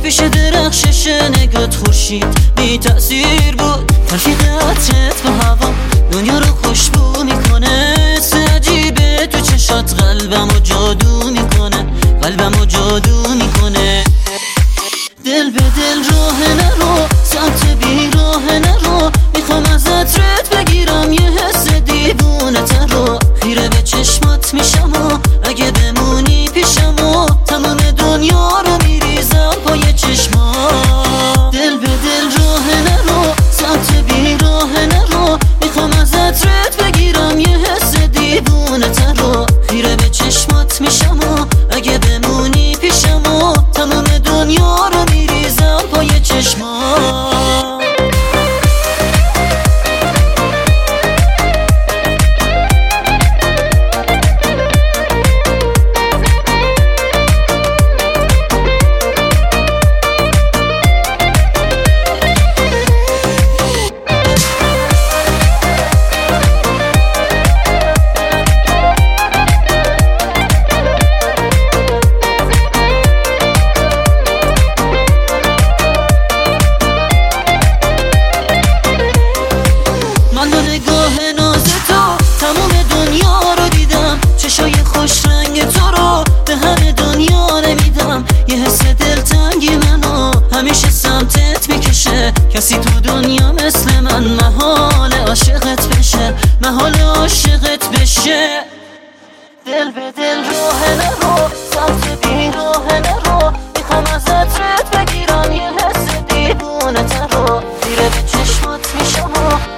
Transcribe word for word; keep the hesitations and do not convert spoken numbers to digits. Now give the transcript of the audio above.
پیش درخشش نگات خورشید بی تأثیر بود، تلفیق عطرت به هوا دنیا رو خوشبو میکنه. عجیبه تو چشات قلبمو جادو میکنه، قلبمو جادو میکنه. دل به دل راه نرو، سمت بی راه نرو، میخوام از عطرت بگیرم یه حس دیوونه تر رو. خیره به چشمات میشم و اگه بمونی پیشم و تمام دنیا رو میریزم پای چشمات. دل به دل راه نرو، سمت بی راه نرو، میخوام از عطرت بگیرم یه حس دیوونه تر رو. خیره به چشمات میشم و اگه بمونی پیشم و تمام دنیا رو میریزم پای چشمات. نگاه ناز تو تمام دنیا رو دیدم، چشای خوش رنگ تو رو به همه دنیا نمیدم. یه حس دلتنگی منو همیشه سمتت میکشه، کسی تو دنیا مثل من محال عاشقت بشه، محال عاشقت بشه. دل به دل راه نرو، سمت بی راه نرو، میخوام از عطرت بگیرم یه حس دیوونه تر رو. خیره به چشمات میشم و